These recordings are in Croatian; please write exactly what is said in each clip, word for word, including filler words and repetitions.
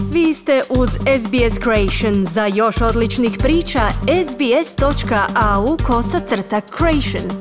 Vi ste uz S B S Creation. Za još odličnih priča, sbs.au kosacrta creation.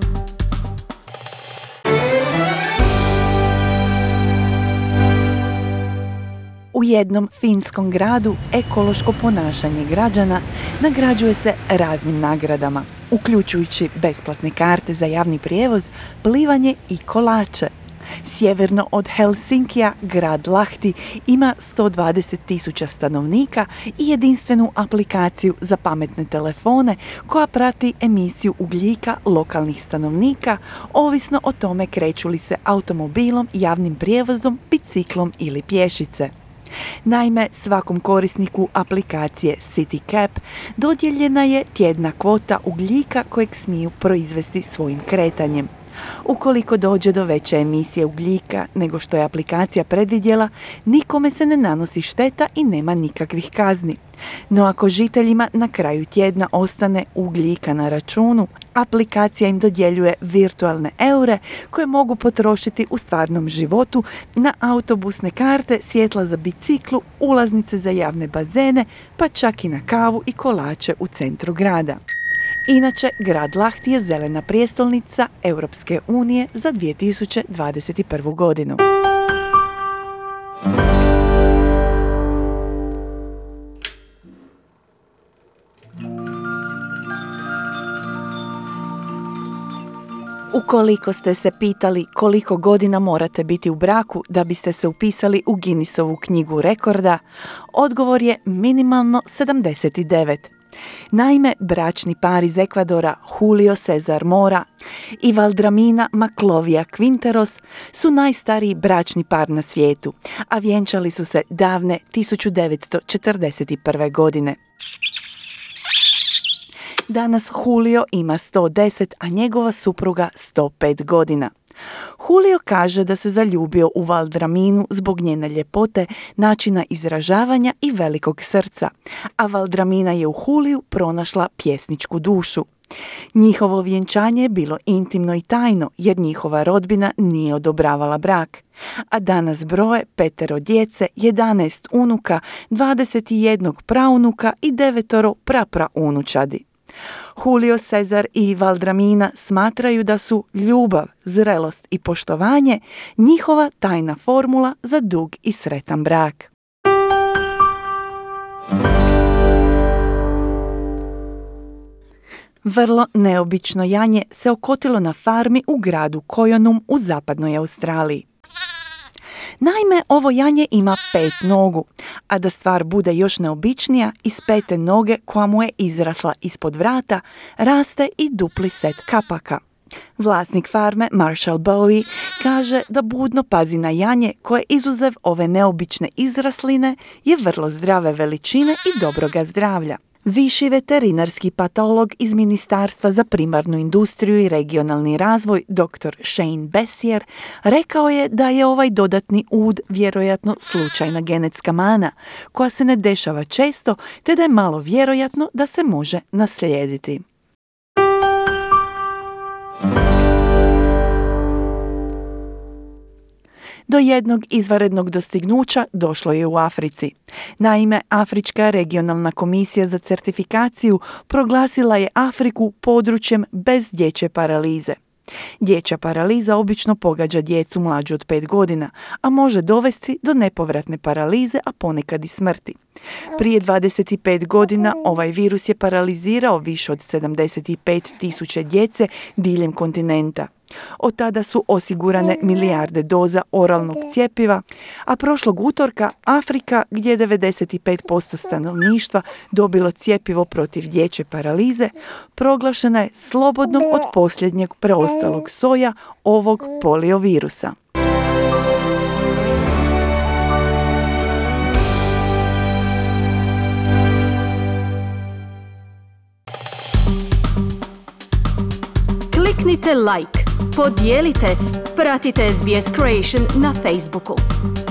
U jednom finskom gradu ekološko ponašanje građana nagrađuje se raznim nagradama, uključujući besplatne karte za javni prijevoz, plivanje i kolače. Sjeverno od Helsinkija, grad Lahti ima sto dvadeset tisuća stanovnika i jedinstvenu aplikaciju za pametne telefone koja prati emisiju ugljika lokalnih stanovnika, ovisno o tome kreću li se automobilom, javnim prijevozom, biciklom ili pješice. Naime, svakom korisniku aplikacije CityCap dodijeljena je tjedna kvota ugljika kojeg smiju proizvesti svojim kretanjem. Ukoliko dođe do veće emisije ugljika nego što je aplikacija predvidjela, nikome se ne nanosi šteta i nema nikakvih kazni. No ako žiteljima na kraju tjedna ostane ugljika na računu, aplikacija im dodjeljuje virtualne eure koje mogu potrošiti u stvarnom životu na autobusne karte, svjetla za biciklu, ulaznice za javne bazene, pa čak i na kavu i kolače u centru grada. Inače, grad Lahti je zelena prijestolnica Europske unije za dvije tisuće dvadeset prvu. godinu. Ukoliko ste se pitali koliko godina morate biti u braku da biste se upisali u Guinnessovu knjigu rekorda, odgovor je minimalno sedamdeset devet. Naime, bračni par iz Ekvadora Julio Cesar Mora i Valdramina Maclovia Quinteros su najstariji bračni par na svijetu, a vjenčali su se davne tisuću devetsto četrdeset prve. godine. Danas Julio ima sto deset, a njegova supruga sto pet godina. Julio kaže da se zaljubio u Valdraminu zbog njene ljepote, načina izražavanja i velikog srca, a Valdramina je u Juliju pronašla pjesničku dušu. Njihovo vjenčanje je bilo intimno i tajno jer njihova rodbina nije odobravala brak. A danas broje petero djece, jedanaest unuka, dvadeset jedan praunuka i devetoro prapraunučadi. Julio Cesar i Valdramina smatraju da su ljubav, zrelost i poštovanje njihova tajna formula za dug i sretan brak. Vrlo neobično janje se okotilo na farmi u gradu Kojonum u zapadnoj Australiji. Naime, ovo janje ima pet nogu, a da stvar bude još neobičnija, iz pete noge koja mu je izrasla ispod vrata, raste i dupli set kapaka. Vlasnik farme, Marshall Bowie, kaže da budno pazi na janje koje izuzev ove neobične izrasline je vrlo zdrave veličine i dobroga zdravlja. Viši veterinarski patolog iz Ministarstva za primarnu industriju i regionalni razvoj, doktor Shane Bessier, rekao je da je ovaj dodatni ud vjerojatno slučajna genetska mana, koja se ne dešava često, te da je malo vjerojatno da se može naslijediti. Do jednog izvanrednog dostignuća došlo je u Africi. Naime, Afrička regionalna komisija za certifikaciju proglasila je Afriku područjem bez dječje paralize. Dječja paraliza obično pogađa djecu mlađu od pet godina, a može dovesti do nepovratne paralize, a ponekad i smrti. Prije dvadeset pet godina ovaj virus je paralizirao više od sedamdeset pet tisuća djece diljem kontinenta. Od tada su osigurane milijarde doza oralnog cjepiva, a prošlog utorka Afrika, gdje je devedeset pet posto stanovništva dobilo cjepivo protiv dječje paralize, proglašena je slobodnom od posljednjeg preostalog soja ovog poliovirusa. Kliknite like, podijelite, pratite S B S Creation na Facebooku.